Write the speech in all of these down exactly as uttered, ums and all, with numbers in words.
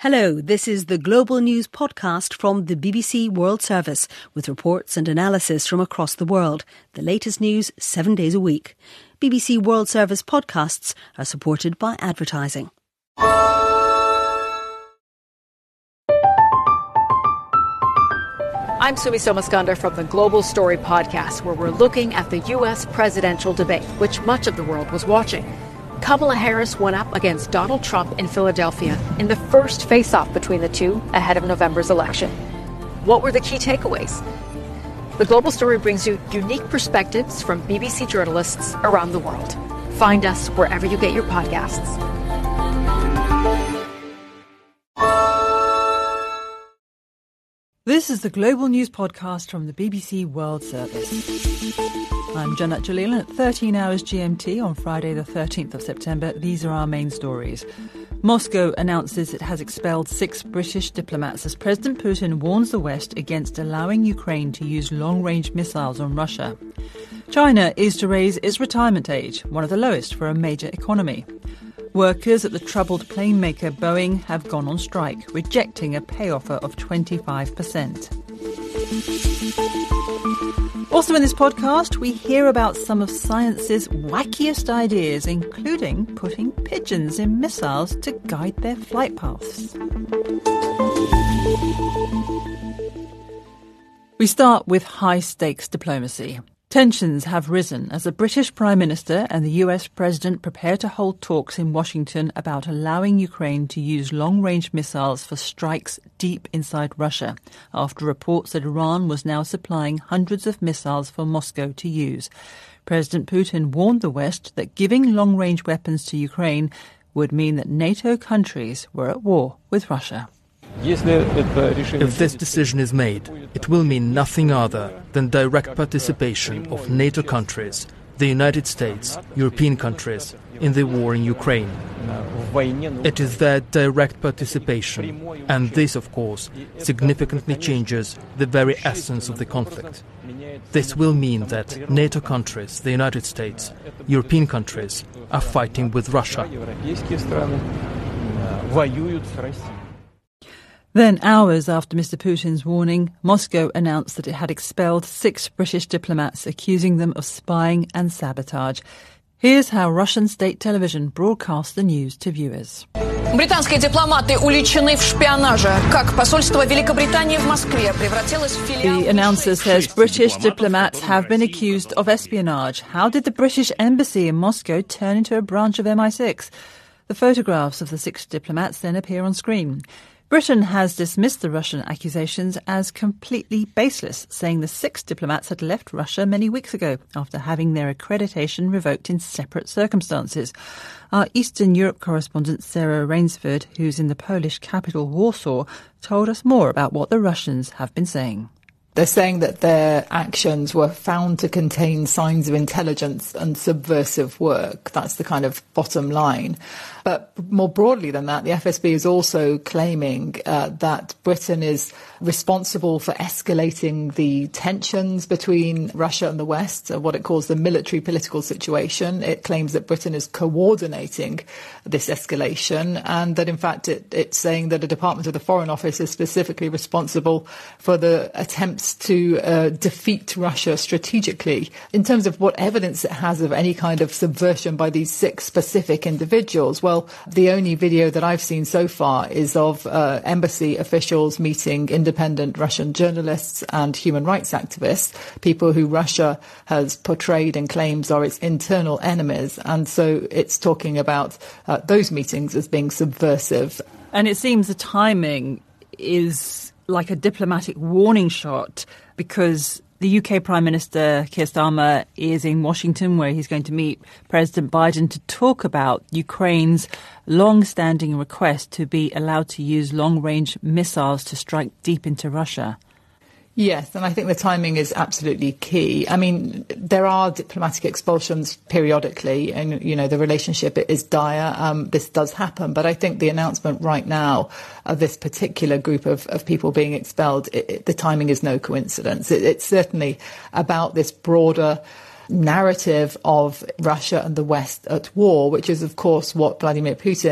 Hello, this is the Global News podcast from the B B C World Service with reports and analysis from across the world. The latest news seven days a week. B B C World Service podcasts are supported by advertising. I'm Sumi Somaskandar from the Global Story podcast, where we're looking at the U S presidential debate, which much of the world was watching. Kamala Harris went up against Donald Trump in Philadelphia in the first face-off between the two ahead of November's election. What were the key takeaways? The Global Story brings you unique perspectives from B B C journalists around the world. Find us wherever you get your podcasts. This is the Global News podcast from the B B C World Service. I'm Jannat Jalil, and at thirteen hours G M T on Friday the thirteenth of September, these are our main stories. Moscow announces it has expelled six British diplomats as President Putin warns the West against allowing Ukraine to use long-range missiles on Russia. China is to raise its retirement age, one of the lowest for a major economy. Workers at the troubled plane maker Boeing have gone on strike, rejecting a pay offer of twenty-five percent. Also in this podcast, we hear about some of science's wackiest ideas, including putting pigeons in missiles to guide their flight paths. We start with high-stakes diplomacy. Tensions have risen as the British Prime Minister and the U S President prepare to hold talks in Washington about allowing Ukraine to use long-range missiles for strikes deep inside Russia, after reports that Iran was now supplying hundreds of missiles for Moscow to use. President Putin warned the West that giving long-range weapons to Ukraine would mean that NATO countries were at war with Russia. If this decision is made, it will mean nothing other than direct participation of NATO countries, the United States, European countries, in the war in Ukraine. It is their direct participation, and this, of course, significantly changes the very essence of the conflict. This will mean that NATO countries, the United States, European countries, are fighting with Russia. Then, hours after Mister Putin's warning, Moscow announced that it had expelled six British diplomats, accusing them of spying and sabotage. Here's how Russian state television broadcast the news to viewers. Британские дипломаты уличены в шпионаже. Как посольство Великобритании в Москве превратилось в филиал... The announcer says British diplomats have been accused of espionage. How did the British embassy in Moscow turn into a branch of M I six? The photographs of the six diplomats then appear on screen. Britain has dismissed the Russian accusations as completely baseless, saying the six diplomats had left Russia many weeks ago after having their accreditation revoked in separate circumstances. Our Eastern Europe correspondent Sarah Rainsford, who's in the Polish capital Warsaw, told us more about what the Russians have been saying. They're saying that their actions were found to contain signs of intelligence and subversive work. That's the kind of bottom line. But more broadly than that, the F S B is also claiming uh, that Britain is responsible for escalating the tensions between Russia and the West, uh, what it calls the military political situation. It claims that Britain is coordinating this escalation, and that in fact it, it's saying that the Department of the Foreign Office is specifically responsible for the attempts to uh, defeat Russia strategically. In terms of what evidence it has of any kind of subversion by these six specific individuals, well, the only video that I've seen so far is of uh, embassy officials meeting independent Russian journalists and human rights activists, people who Russia has portrayed and claims are its internal enemies. And so it's talking about uh, those meetings as being subversive. And it seems the timing is like a diplomatic warning shot, because the U K Prime Minister Keir Starmer is in Washington, where he's going to meet President Biden to talk about Ukraine's long-standing request to be allowed to use long-range missiles to strike deep into Russia. Yes, and I think the timing is absolutely key. I mean, there are diplomatic expulsions periodically, and, you know, the relationship is dire. Um, this does happen. But I think the announcement right now of this particular group of, of people being expelled, it, it, the timing is no coincidence. It, it's certainly about this broader narrative of Russia and the West at war, which is, of course, what Vladimir Putin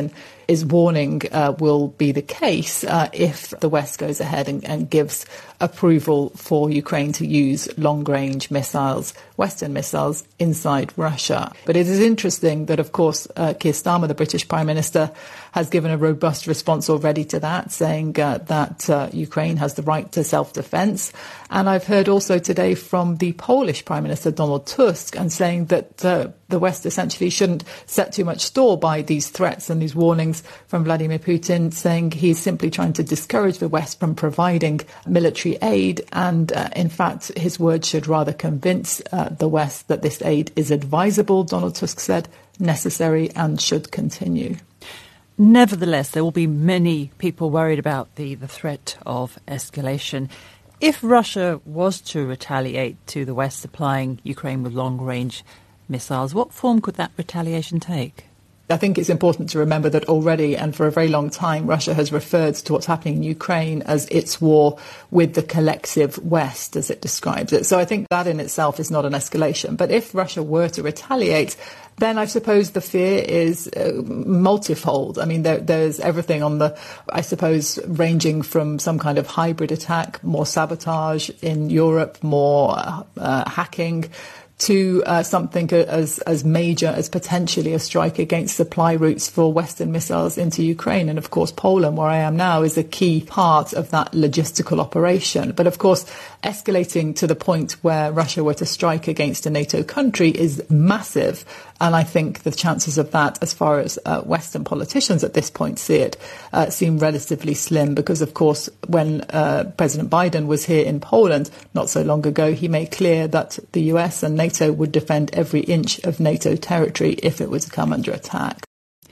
is warning uh, will be the case uh, if the West goes ahead and, and gives approval for Ukraine to use long-range missiles, Western missiles, inside Russia. But it is interesting that, of course, uh, Keir Starmer, the British Prime Minister, has given a robust response already to that, saying uh, that uh, Ukraine has the right to self-defence. And I've heard also today from the Polish Prime Minister, Donald Tusk, and saying that uh, the West essentially shouldn't set too much store by these threats and these warnings from Vladimir Putin, saying he's simply trying to discourage the West from providing military aid. And uh, in fact, his words should rather convince uh, the West that this aid is advisable, Donald Tusk said, necessary and should continue. Nevertheless, there will be many people worried about the, the threat of escalation. If Russia was to retaliate to the West supplying Ukraine with long-range missiles, what form could that retaliation take? I think it's important to remember that already and for a very long time, Russia has referred to what's happening in Ukraine as its war with the collective West, as it describes it. So I think that in itself is not an escalation. But if Russia were to retaliate, then I suppose the fear is uh, multifold. I mean, there, there's everything on the, I suppose, ranging from some kind of hybrid attack, more sabotage in Europe, more uh, hacking, to uh, something as as major as potentially a strike against supply routes for Western missiles into Ukraine. And of course, Poland, where I am now, is a key part of that logistical operation. But of course, escalating to the point where Russia were to strike against a NATO country is massive. And I think the chances of that, as far as uh, Western politicians at this point see it, uh, seem relatively slim because, of course, when uh, President Biden was here in Poland not so long ago, he made clear that the U S and NATO would defend every inch of NATO territory if it were to come under attack.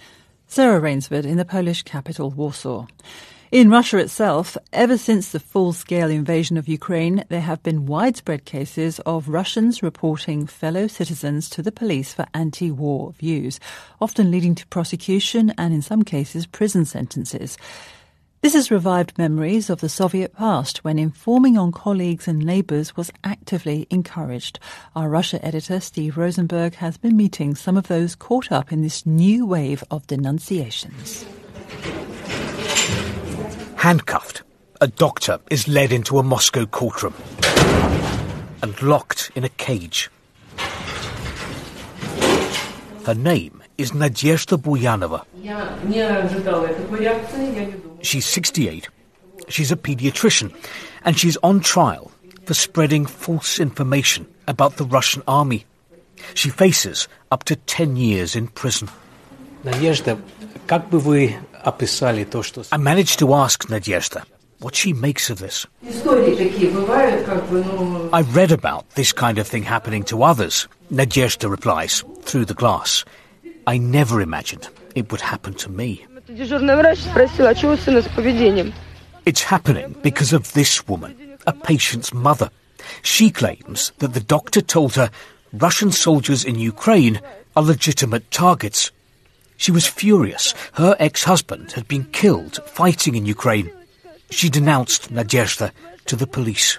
Sarah Rainsford in the Polish capital, Warsaw. In Russia itself, ever since the full-scale invasion of Ukraine, there have been widespread cases of Russians reporting fellow citizens to the police for anti-war views, often leading to prosecution and, in some cases, prison sentences. This has revived memories of the Soviet past, when informing on colleagues and neighbours was actively encouraged. Our Russia editor, Steve Rosenberg, has been meeting some of those caught up in this new wave of denunciations. Handcuffed, a doctor is led into a Moscow courtroom and locked in a cage. Her name is Nadezhda Buyanova. She's sixty-eight. She's a paediatrician, and she's on trial for spreading false information about the Russian army. She faces up to ten years in prison. Nadezhda, как бы вы описали то, что... I managed to ask Nadezhda what she makes of this. I've read about this kind of thing happening to others, Nadezhda replies, through the glass. I never imagined it would happen to me. It's happening because of this woman, a patient's mother. She claims that the doctor told her Russian soldiers in Ukraine are legitimate targets. She was furious. Her ex-husband had been killed fighting in Ukraine. She denounced Nadezhda to the police.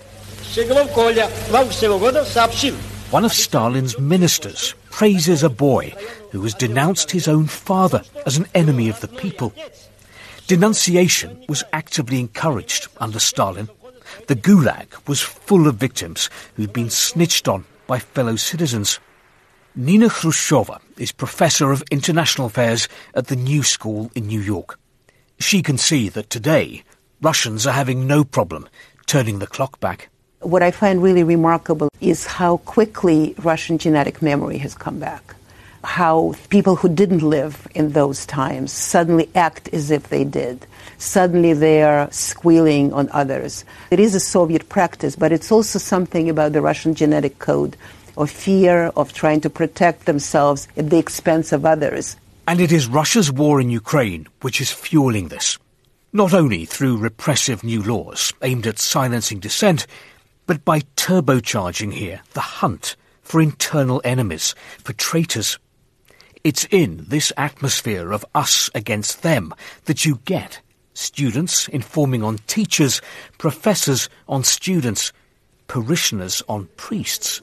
One of Stalin's ministers praises a boy who has denounced his own father as an enemy of the people. Denunciation was actively encouraged under Stalin. The Gulag was full of victims who'd been snitched on by fellow citizens. Nina Khrushcheva is Professor of International Affairs at the New School in New York. She can see that today, Russians are having no problem turning the clock back. What I find really remarkable is how quickly Russian genetic memory has come back. How people who didn't live in those times suddenly act as if they did. Suddenly they are squealing on others. It is a Soviet practice, but it's also something about the Russian genetic code of fear, of trying to protect themselves at the expense of others. And it is Russia's war in Ukraine which is fueling this. Not only through repressive new laws aimed at silencing dissent, but by turbocharging here the hunt for internal enemies, for traitors. It's in this atmosphere of us against them that you get students informing on teachers, professors on students, parishioners on priests.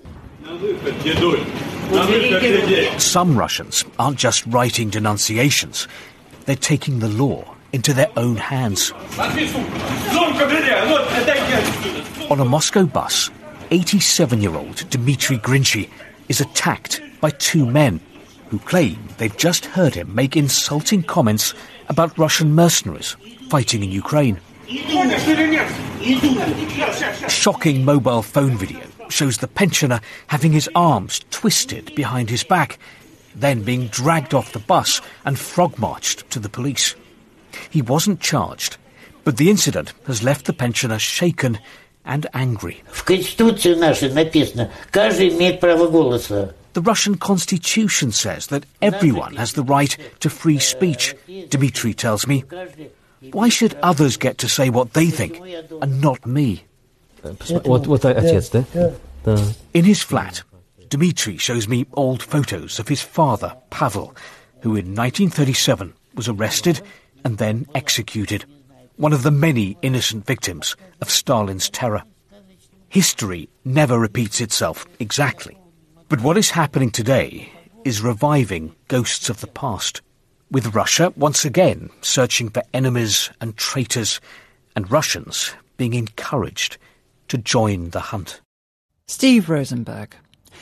Some Russians aren't just writing denunciations. they're taking the law into their own hands. On a Moscow bus, eighty-seven-year-old Dmitry Grinchy is attacked by two men who claim they've just heard him make insulting comments about Russian mercenaries fighting in Ukraine. A shocking mobile phone video shows the pensioner having his arms twisted behind his back, then being dragged off the bus and frog-marched to the police. He wasn't charged, but the incident has left the pensioner shaken and angry. The Russian constitution says that everyone has the right to free speech, Dmitry tells me. Why should others get to say what they think and not me? In his flat, Dmitry shows me old photos of his father, Pavel, who in nineteen thirty-seven was arrested and then executed, one of the many innocent victims of Stalin's terror. History never repeats itself exactly, but what is happening today is reviving ghosts of the past, with Russia once again searching for enemies and traitors, and Russians being encouraged to join the hunt. Steve Rosenberg.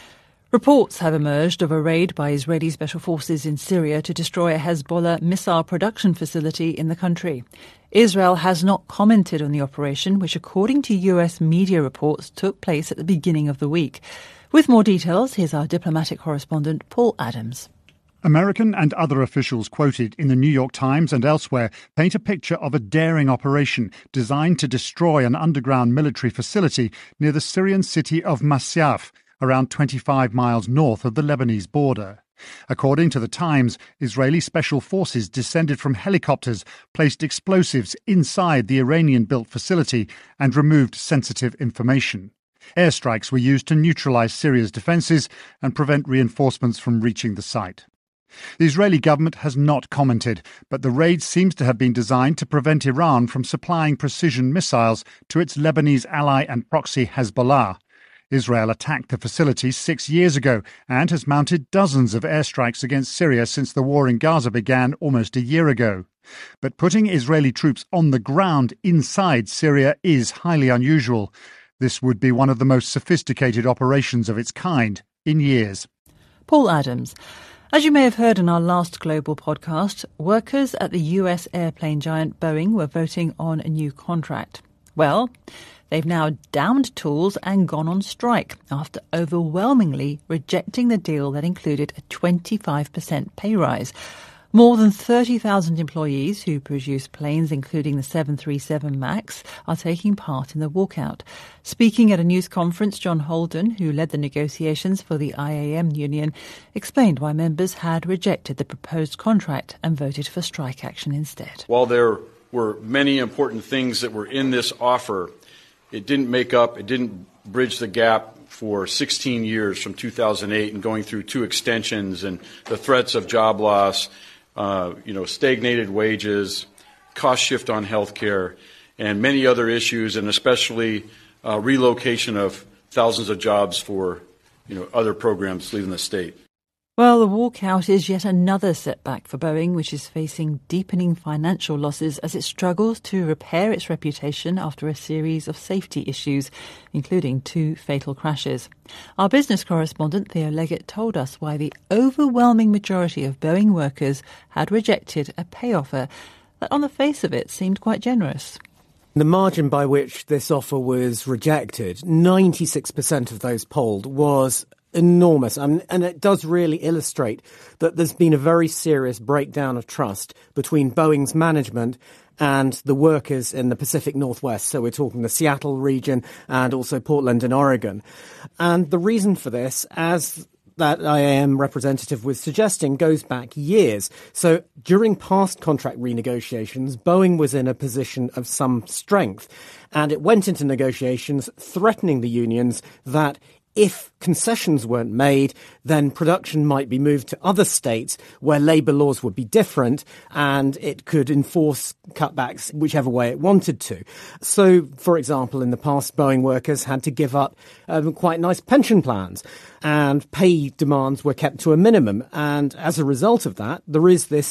Reports have emerged of a raid by Israeli special forces in Syria to destroy a Hezbollah missile production facility in the country. Israel has not commented on the operation, which according to U S media reports took place at the beginning of the week. With more details, here's our diplomatic correspondent Paul Adams. American and other officials quoted in the New York Times and elsewhere paint a picture of a daring operation designed to destroy an underground military facility near the Syrian city of Masyaf, around twenty-five miles north of the Lebanese border. According to the Times, Israeli special forces descended from helicopters, placed explosives inside the Iranian-built facility and removed sensitive information. Airstrikes were used to neutralize Syria's defenses and prevent reinforcements from reaching the site. The Israeli government has not commented, but the raid seems to have been designed to prevent Iran from supplying precision missiles to its Lebanese ally and proxy Hezbollah. Israel attacked the facility six years ago and has mounted dozens of airstrikes against Syria since the war in Gaza began almost a year ago. But putting Israeli troops on the ground inside Syria is highly unusual. This would be one of the most sophisticated operations of its kind in years. Paul Adams. As you may have heard in our last global podcast, workers at the U S airplane giant Boeing were voting on a new contract. Well, they've now downed tools and gone on strike after overwhelmingly rejecting the deal that included a twenty-five percent pay rise. More than thirty thousand employees who produce planes, including the seven thirty-seven MAX, are taking part in the walkout. Speaking at a news conference, John Holden, who led the negotiations for the I A M union, explained why members had rejected the proposed contract and voted for strike action instead. While there were many important things that were in this offer, it didn't make up, it didn't bridge the gap for sixteen years from two thousand eight and going through two extensions and the threats of job loss, uh, you know, stagnated wages, cost shift on health care, and many other issues, and especially uh, relocation of thousands of jobs for, you know, other programs leaving the state. Well, the walkout is yet another setback for Boeing, which is facing deepening financial losses as it struggles to repair its reputation after a series of safety issues, including two fatal crashes. Our business correspondent, Theo Leggett, told us why the overwhelming majority of Boeing workers had rejected a pay offer that, on the face of it, seemed quite generous. The margin by which this offer was rejected, ninety-six percent of those polled, was enormous. Um, and it does really illustrate that there's been a very serious breakdown of trust between Boeing's management and the workers in the Pacific Northwest. So we're talking the Seattle region and also Portland in Oregon. And the reason for this, as that I A M representative was suggesting, goes back years. So during past contract renegotiations, Boeing was in a position of some strength, and it went into negotiations threatening the unions that if concessions weren't made, then production might be moved to other states where labour laws would be different, and it could enforce cutbacks whichever way it wanted to. So, for example, in the past, Boeing workers had to give up um, quite nice pension plans, and pay demands were kept to a minimum. And as a result of that, there is this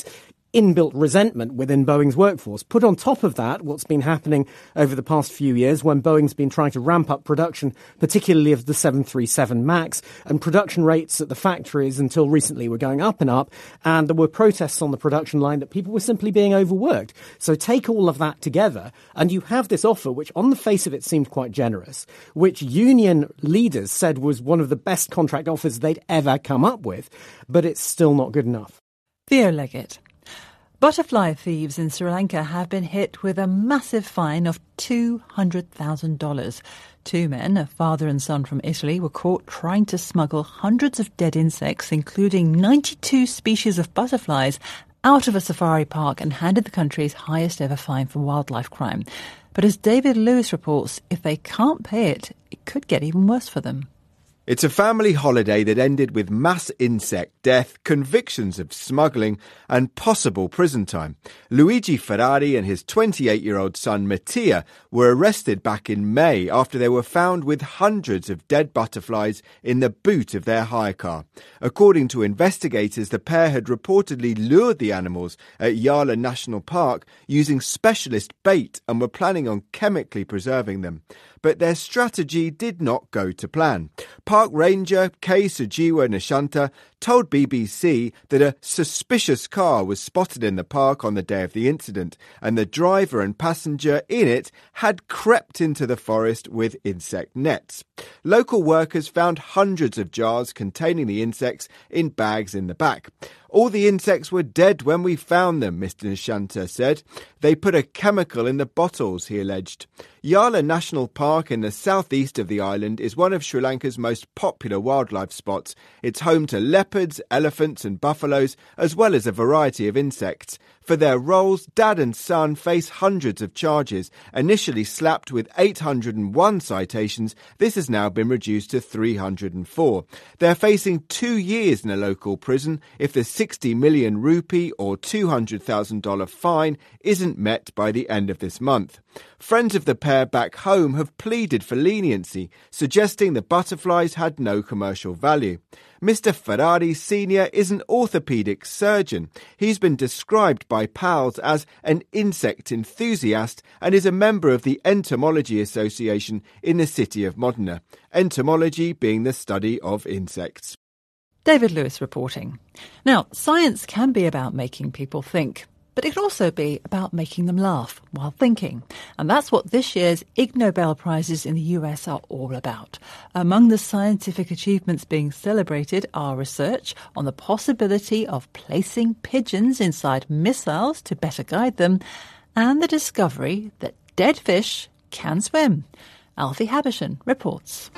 inbuilt resentment within Boeing's workforce. Put on top of that what's been happening over the past few years when Boeing's been trying to ramp up production, particularly of the seven thirty-seven MAX, and production rates at the factories until recently were going up and up, and there were protests on the production line that people were simply being overworked. So take all of that together, and you have this offer, which on the face of it seemed quite generous, which union leaders said was one of the best contract offers they'd ever come up with, but it's still not good enough. Theo Leggett. Butterfly thieves in Sri Lanka have been hit with a massive fine of two hundred thousand dollars. Two men, a father and son from Italy, were caught trying to smuggle hundreds of dead insects, including ninety-two species of butterflies, out of a safari park and handed the country's highest ever fine for wildlife crime. But as David Lewis reports, if they can't pay it, it could get even worse for them. It's a family holiday that ended with mass insect death, convictions of smuggling and possible prison time. Luigi Ferrari and his twenty-eight-year-old son Mattia were arrested back in May after they were found with hundreds of dead butterflies in the boot of their hire car. According to investigators, the pair had reportedly lured the animals at Yala National Park using specialist bait and were planning on chemically preserving them. But their strategy did not go to plan. Park ranger K. Sujiwa Nishanta told B B C that a suspicious car was spotted in the park on the day of the incident, and the driver and passenger in it had crept into the forest with insect nets. Local workers found hundreds of jars containing the insects in bags in the back. All the insects were dead when we found them, Mister Nishanta said. They put a chemical in the bottles, he alleged. Yala National Park in the southeast of the island is one of Sri Lanka's most popular wildlife spots. It's home to leopards, elephants and buffaloes, as well as a variety of insects. For their roles, dad and son face hundreds of charges. Initially slapped with eight hundred one citations, this has now been reduced to three hundred four. They're facing two years in a local prison if the sixty million rupee or two hundred thousand dollars fine isn't met by the end of this month. Friends of the pair back home have pleaded for leniency, suggesting the butterflies had no commercial value. Mister Ferrari Senior is an orthopaedic surgeon. He's been described by pals as an insect enthusiast and is a member of the Entomology Association in the city of Modena. Entomology being the study of insects. David Lewis reporting. Now, science can be about making people think, but it can also be about making them laugh while thinking. And that's what this year's Ig Nobel Prizes in the U S are all about. Among the scientific achievements being celebrated are research on the possibility of placing pigeons inside missiles to better guide them, and the discovery that dead fish can swim. Alfie Habishan reports.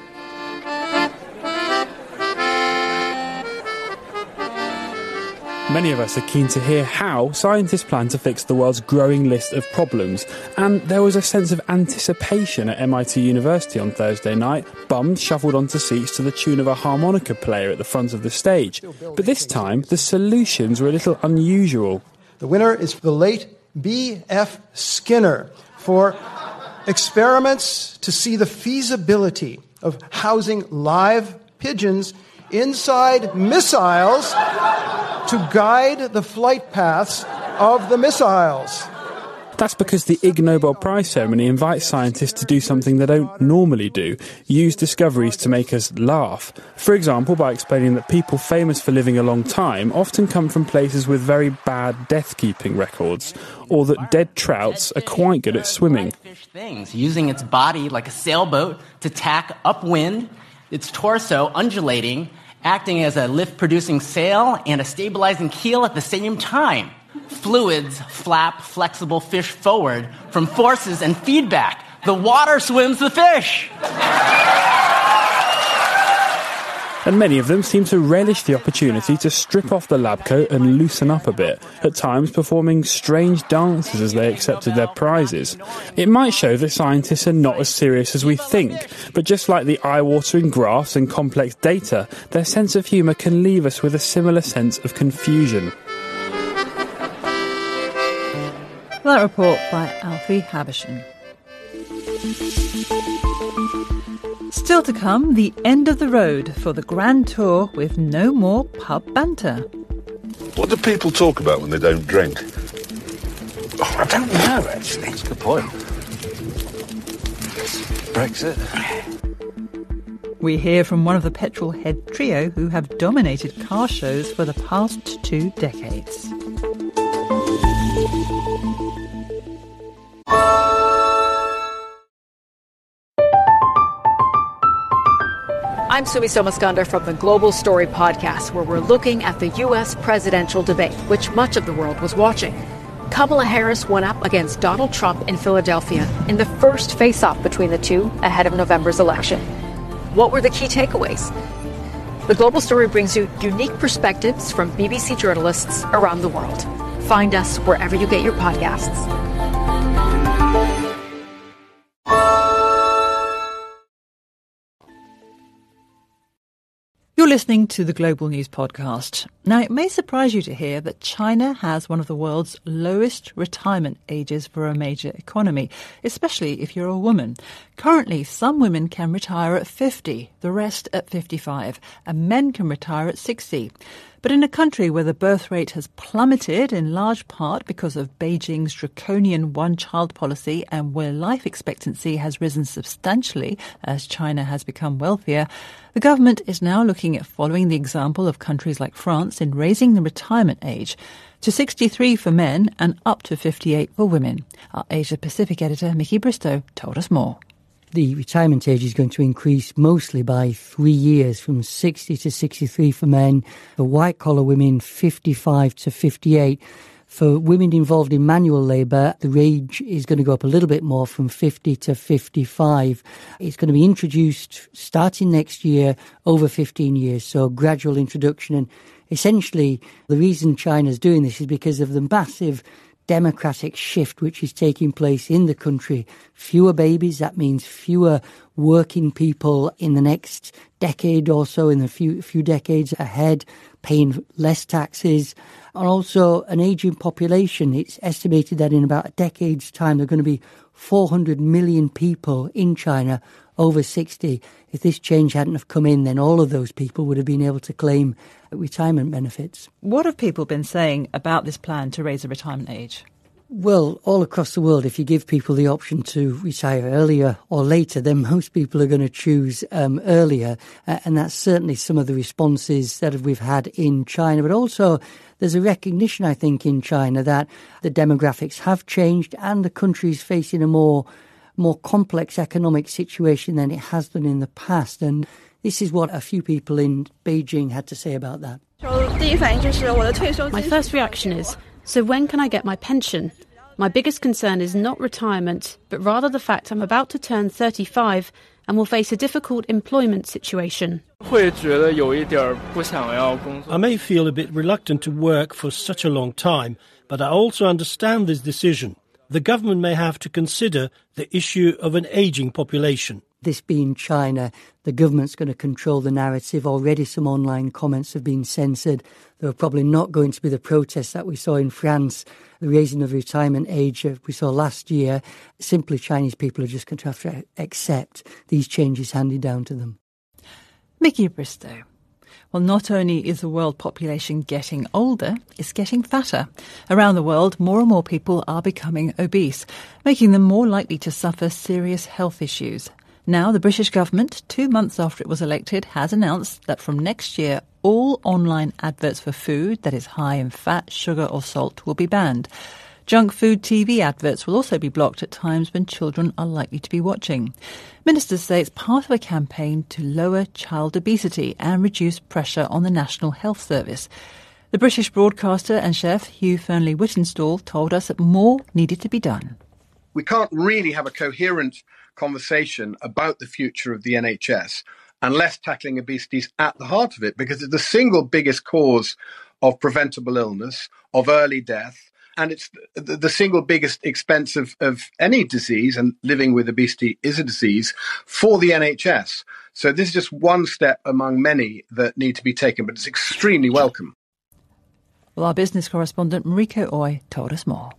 Many of us are keen to hear how scientists plan to fix the world's growing list of problems, and there was a sense of anticipation at M I T University on Thursday night. Bums shuffled onto seats to the tune of a harmonica player at the front of the stage. But this time, the solutions were a little unusual. The winner is the late B F Skinner for experiments to see the feasibility of housing live pigeons inside missiles to guide the flight paths of the missiles. That's because the Ig Nobel Prize ceremony invites scientists to do something they don't normally do, use discoveries to make us laugh. For example, by explaining that people famous for living a long time often come from places with very bad death-keeping records, or that dead trouts are quite good at swimming. Fish things, using its body like a sailboat to tack upwind, its torso undulating, acting as a lift-producing sail and a stabilizing keel at the same time. Fluids flap flexible fish forward from forces and feedback. The water swims the fish. And many of them seem to relish the opportunity to strip off the lab coat and loosen up a bit, at times performing strange dances as they accepted their prizes. It might show that scientists are not as serious as we think, but just like the eye-watering graphs and complex data, their sense of humour can leave us with a similar sense of confusion. That report by Alfie Habishan. Still to come, the end of the road for the Grand Tour with no more pub banter. What do people talk about when they don't drink? Oh, I don't know, actually. That's a good point. Brexit. We hear from one of the petrol head trio who have dominated car shows for the past two decades. I'm Sumi Somaskandar from the Global Story podcast, where we're looking at the U S presidential debate, which much of the world was watching. Kamala Harris went up against Donald Trump in Philadelphia in the first face-off between the two ahead of November's election. What were the key takeaways? The Global Story brings you unique perspectives from B B C journalists around the world. Find us wherever you get your podcasts. You're listening to the Global News Podcast. Now, it may surprise you to hear that China has one of the world's lowest retirement ages for a major economy, especially if you're a woman. Currently, some women can retire at fifty, the rest at fifty-five, and men can retire at sixty. But in a country where the birth rate has plummeted in large part because of Beijing's draconian one-child policy and where life expectancy has risen substantially as China has become wealthier, the government is now looking at following the example of countries like France in raising the retirement age to sixty-three for men and up to fifty-eight for women. Our Asia-Pacific editor, Mickey Bristow, told us more. The retirement age is going to increase mostly by three years, from sixty to sixty-three for men, for white-collar women, fifty-five to fifty-eight. For women involved in manual labour, the age is going to go up a little bit more, from fifty to fifty-five. It's going to be introduced starting next year over fifteen years, so gradual introduction. And essentially, the reason China's doing this is because of the massive democratic shift which is taking place in the country. Fewer babies, that means fewer working people in the next decade or so, in the few few decades ahead, paying less taxes, and also an ageing population. It's estimated that in about a decade's time there are going to be four hundred million people in China over sixty. If this change hadn't have come in, then all of those people would have been able to claim retirement benefits. What have people been saying about this plan to raise the retirement age? Well, all across the world, if you give people the option to retire earlier or later, then most people are going to choose um, earlier. Uh, and that's certainly some of the responses that we've had in China. But also, there's a recognition, I think, in China that the demographics have changed and the country is facing a more more complex economic situation than it has done in the past. And this is what a few people in Beijing had to say about that. My first reaction is, so when can I get my pension? My biggest concern is not retirement, but rather the fact I'm about to turn thirty-five and will face a difficult employment situation. I may feel a bit reluctant to work for such a long time, but I also understand this decision. The government may have to consider the issue of an ageing population. This being China, the government's going to control the narrative. Already some online comments have been censored. There are probably not going to be the protests that we saw in France, the raising of retirement age we saw last year. Simply, Chinese people are just going to have to accept these changes handed down to them. Mickey Bristow. Well, not only is the world population getting older, it's getting fatter. Around the world, more and more people are becoming obese, making them more likely to suffer serious health issues. Now, the British government, two months after it was elected, has announced that from next year, all online adverts for food that is high in fat, sugar or salt will be banned. Junk food T V adverts will also be blocked at times when children are likely to be watching. Ministers say it's part of a campaign to lower child obesity and reduce pressure on the National Health Service. The British broadcaster and chef Hugh Fearnley-Whittinstall told us that more needed to be done. We can't really have a coherent conversation about the future of the N H S unless tackling obesity is at the heart of it, because it's the single biggest cause of preventable illness, of early death, and it's the, the single biggest expense of, of any disease, and living with obesity is a disease, for the N H S. So this is just one step among many that need to be taken, but it's extremely welcome. Well, our business correspondent Mariko Oy told us more.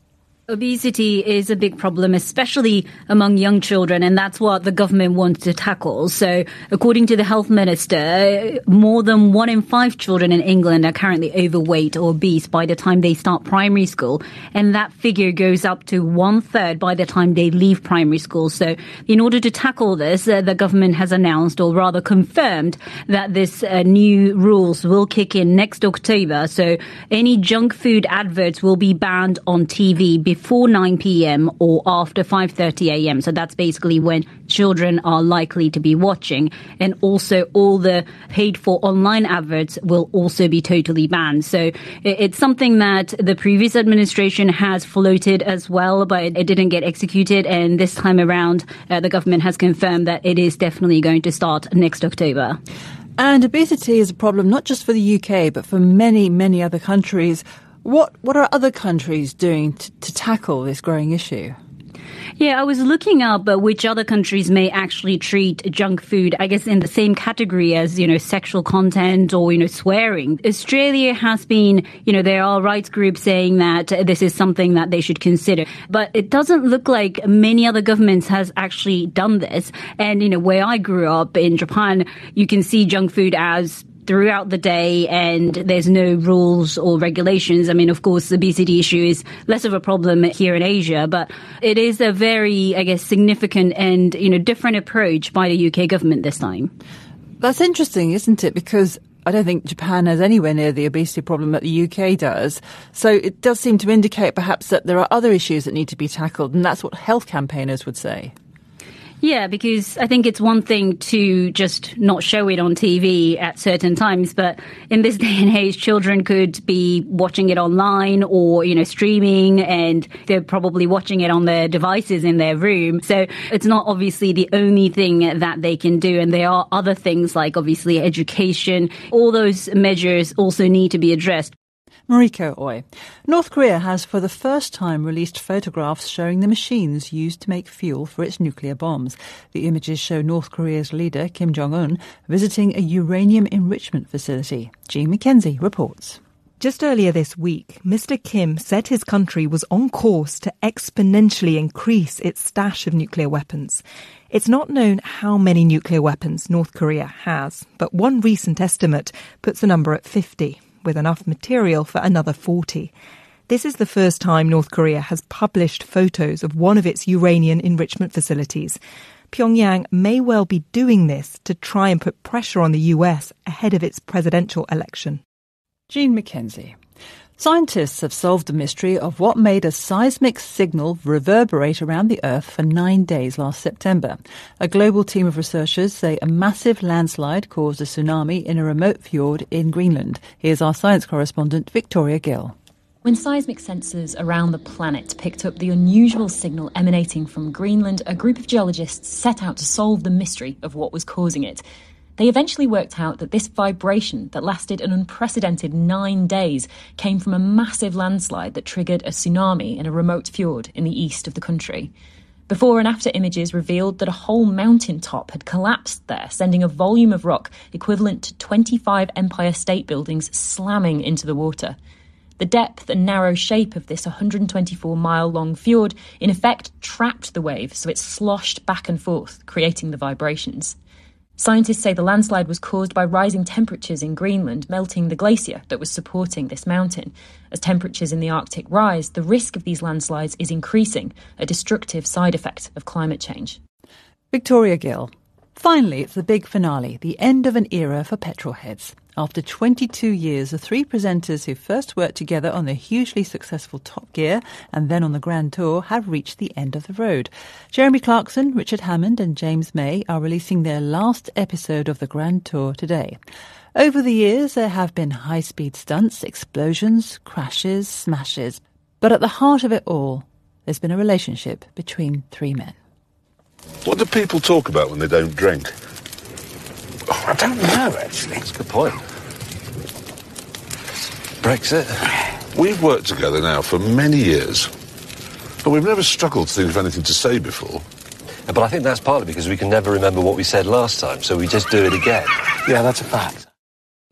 Obesity is a big problem, especially among young children, and that's what the government wants to tackle. So, according to the health minister, more than one in five children in England are currently overweight or obese by the time they start primary school, and that figure goes up to one third by the time they leave primary school. So, in order to tackle this, uh, the government has announced, or rather confirmed, that this uh, new rules will kick in next October. So, any junk food adverts will be banned on T V before nine p.m. or after five thirty a.m. So that's basically when children are likely to be watching. And also all the paid for online adverts will also be totally banned. So it's something that the previous administration has floated as well, but it didn't get executed. And this time around, uh, the government has confirmed that it is definitely going to start next October. And obesity is a problem not just for the U K, but for many, many other countries. What what are other countries doing to, to tackle this growing issue? Yeah, I was looking up uh, which other countries may actually treat junk food, I guess, in the same category as, you know, sexual content or, you know, swearing. Australia has been, you know, there are rights groups saying that this is something that they should consider. But it doesn't look like many other governments has actually done this. And, you know, where I grew up in Japan, you can see junk food as throughout the day, and there's no rules or regulations. I mean, of course, the obesity issue is less of a problem here in Asia, but it is a very, I guess, significant and, you know, different approach by the U K government this time. That's interesting, isn't it? Because I don't think Japan has anywhere near the obesity problem that the U K does. So it does seem to indicate perhaps that there are other issues that need to be tackled, and that's what health campaigners would say. Yeah, because I think it's one thing to just not show it on T V at certain times, but in this day and age, children could be watching it online or, you know, streaming, and they're probably watching it on their devices in their room. So it's not obviously the only thing that they can do. And there are other things like obviously education. All those measures also need to be addressed. Mariko Oi. North Korea has for the first time released photographs showing the machines used to make fuel for its nuclear bombs. The images show North Korea's leader, Kim Jong-un, visiting a uranium enrichment facility. Jean McKenzie reports. Just earlier this week, Mister Kim said his country was on course to exponentially increase its stash of nuclear weapons. It's not known how many nuclear weapons North Korea has, but one recent estimate puts the number at fifty. With enough material for another forty. This is the first time North Korea has published photos of one of its uranium enrichment facilities. Pyongyang may well be doing this to try and put pressure on the U S ahead of its presidential election. Jean McKenzie. Scientists have solved the mystery of what made a seismic signal reverberate around the Earth for nine days last September. A global team of researchers say a massive landslide caused a tsunami in a remote fjord in Greenland. Here's our science correspondent, Victoria Gill. When seismic sensors around the planet picked up the unusual signal emanating from Greenland, a group of geologists set out to solve the mystery of what was causing it. They eventually worked out that this vibration that lasted an unprecedented nine days came from a massive landslide that triggered a tsunami in a remote fjord in the east of the country. Before and after images revealed that a whole mountain top had collapsed there, sending a volume of rock equivalent to twenty-five Empire State Buildings slamming into the water. The depth and narrow shape of this one hundred twenty-four mile long fjord in effect trapped the wave, so it sloshed back and forth, creating the vibrations. Scientists say the landslide was caused by rising temperatures in Greenland, melting the glacier that was supporting this mountain. As temperatures in the Arctic rise, the risk of these landslides is increasing, a destructive side effect of climate change. Victoria Gill. Finally, it's the big finale, the end of an era for petrolheads. After twenty-two years, the three presenters who first worked together on the hugely successful Top Gear and then on the Grand Tour have reached the end of the road. Jeremy Clarkson, Richard Hammond and James May are releasing their last episode of the Grand Tour today. Over the years, there have been high-speed stunts, explosions, crashes, smashes. But at the heart of it all, there's been a relationship between three men. What do people talk about when they don't drink? Oh, I don't know, actually. That's a good point. Brexit. We've worked together now for many years, but we've never struggled to think of anything to say before. Yeah, but I think that's partly because we can never remember what we said last time, so we just do it again. Yeah, that's a fact.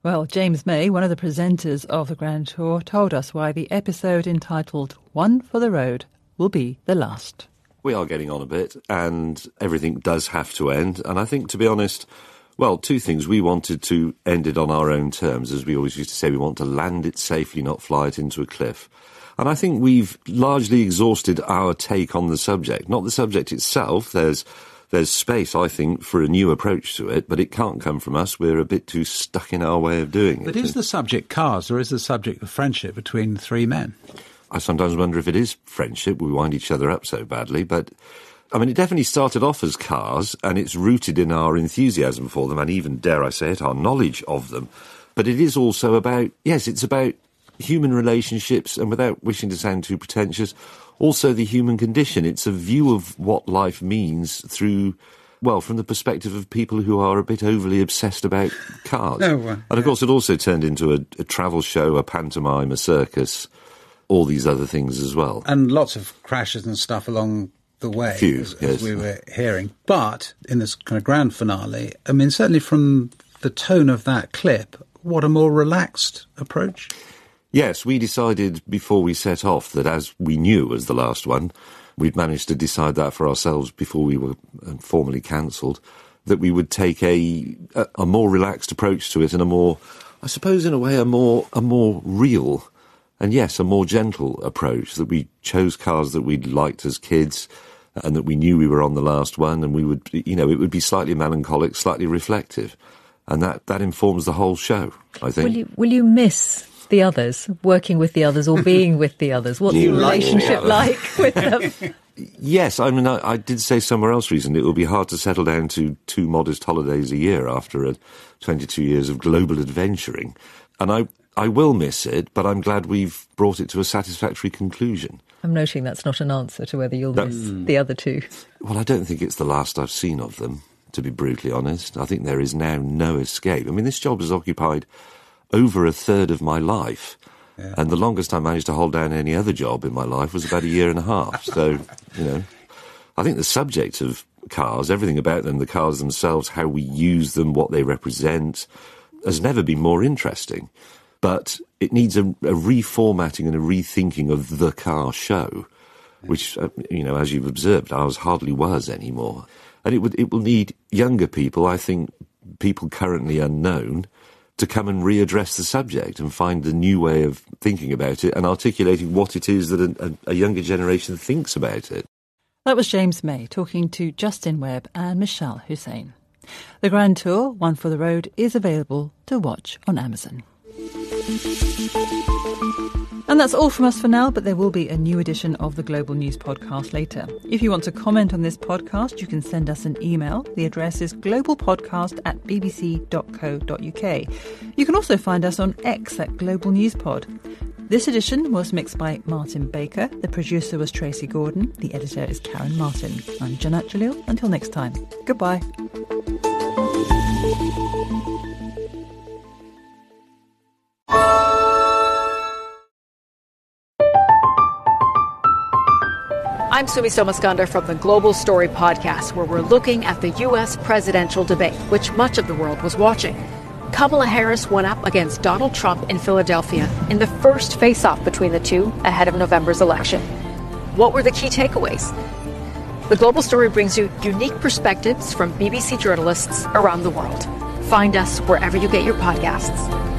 Well, James May, one of the presenters of the Grand Tour, told us why the episode entitled One for the Road will be the last. We are getting on a bit, and everything does have to end. And I think, to be honest, well, two things. We wanted to end it on our own terms. As we always used to say, we want to land it safely, not fly it into a cliff. And I think we've largely exhausted our take on the subject. Not the subject itself. There's there's space, I think, for a new approach to it, but it can't come from us. We're a bit too stuck in our way of doing it. But is the subject cars, or is the subject of friendship between three men? I sometimes wonder if it is friendship. We wind each other up so badly, but I mean, it definitely started off as cars, and it's rooted in our enthusiasm for them, and even, dare I say it, our knowledge of them. But it is also about, yes, it's about human relationships, and without wishing to sound too pretentious, also the human condition. It's a view of what life means through, well, from the perspective of people who are a bit overly obsessed about cars. Oh, well, and of course, it also turned into a, a travel show, a pantomime, a circus, all these other things as well. And lots of crashes and stuff along the way, Few, as, yes. as we were hearing. But in this kind of grand finale, I mean, certainly from the tone of that clip, what a more relaxed approach. Yes, we decided before we set off that, as we knew as the last one, we'd managed to decide that for ourselves before we were formally cancelled, that we would take a, a a more relaxed approach to it, and a more, I suppose in a way, a more a more real, and yes, a more gentle approach, that we chose cars that we'd liked as kids, and that we knew we were on the last one, and we would, you know, it would be slightly melancholic, slightly reflective, and that, that informs the whole show, I think. Will you, will you miss the others, working with the others, or being with the others? What's You the like relationship the like with them? Yes, I mean, I, I did say somewhere else recently it will be hard to settle down to two modest holidays a year after a twenty-two years of global adventuring. And I, I will miss it, but I'm glad we've brought it to a satisfactory conclusion. I'm noting that's not an answer to whether you'll No. miss the other two. Well, I don't think it's the last I've seen of them, to be brutally honest. I think there is now no escape. I mean, this job has occupied over a third of my life. Yeah. And the longest I managed to hold down any other job in my life was about a year and a half. So, you know, I think the subject of cars, everything about them, the cars themselves, how we use them, what they represent, has never been more interesting. But it needs a, a reformatting and a rethinking of the car show, which, uh, you know, as you've observed, ours hardly was anymore. And it would, it will need younger people, I think, people currently unknown, to come and readdress the subject and find a new way of thinking about it and articulating what it is that a, a, a younger generation thinks about it. That was James May talking to Justin Webb and Michelle Hussein. The Grand Tour, One for the Road, is available to watch on Amazon. And that's all from us for now, but there will be a new edition of the Global News Podcast later. If you want to comment on this podcast, you can send us an email. The address is globalpodcast at bbc dot co dot uk. You can also find us on X at Global News Pod. This edition was mixed by Martin Baker. The producer was Tracy Gordon. The editor is Karen Martin. I'm Janat Jalil. Until next time, goodbye. I'm Sumi Somaskandar from the Global Story podcast, where we're looking at the U S presidential debate, which much of the world was watching. Kamala Harris went up against Donald Trump in Philadelphia in the first face-off between the two ahead of November's election. What were the key takeaways? The Global Story brings you unique perspectives from B B C journalists around the world. Find us wherever you get your podcasts.